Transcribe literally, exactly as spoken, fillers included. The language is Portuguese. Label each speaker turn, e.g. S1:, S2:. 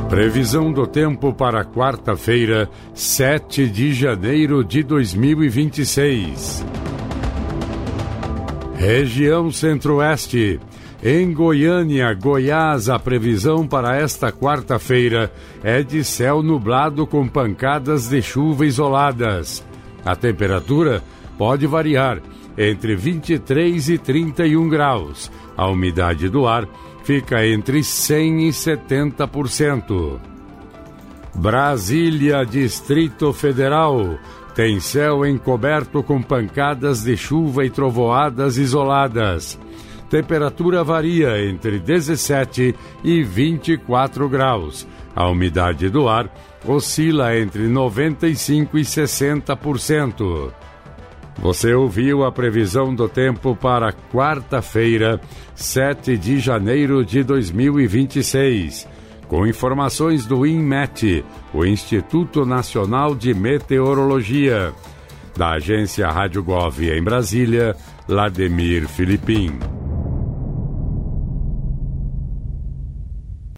S1: Previsão do tempo para quarta-feira, sete de janeiro de dois mil e vinte e seis. Região Centro-Oeste. Em Goiânia, Goiás, a previsão para esta quarta-feira é de céu nublado com pancadas de chuva isoladas. A temperatura pode variar entre vinte e três e trinta e um graus. A umidade do ar fica entre cem e setenta por cento. Brasília, Distrito Federal. Tem céu encoberto com pancadas de chuva e trovoadas isoladas. Temperatura varia entre dezessete e vinte e quatro graus. A umidade do ar oscila entre noventa e cinco e sessenta por cento. Você ouviu a previsão do tempo para quarta-feira, sete de janeiro de dois mil e vinte e seis. Com informações do INMET, o Instituto Nacional de Meteorologia. Da agência Rádio Gov em Brasília, Lademir Filipim.